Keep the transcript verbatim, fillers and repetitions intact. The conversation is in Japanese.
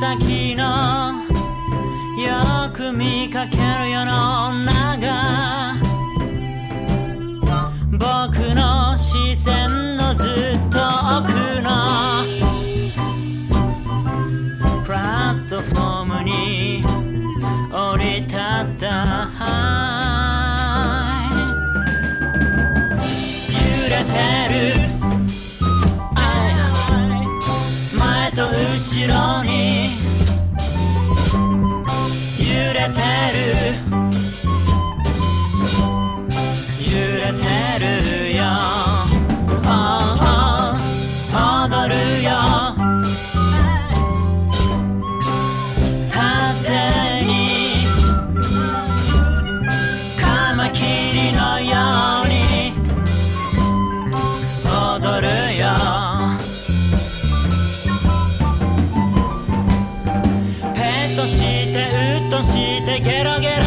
先のよく見かける世の中、僕の視線のずっと奥のプラットフォームに降り立った揺れてる前と後ろに揺れてる揺れてるよ、oh, oh, 踊るよ縦にカマキリのように踊るよ、ペットしてうっとしてゲロゲロ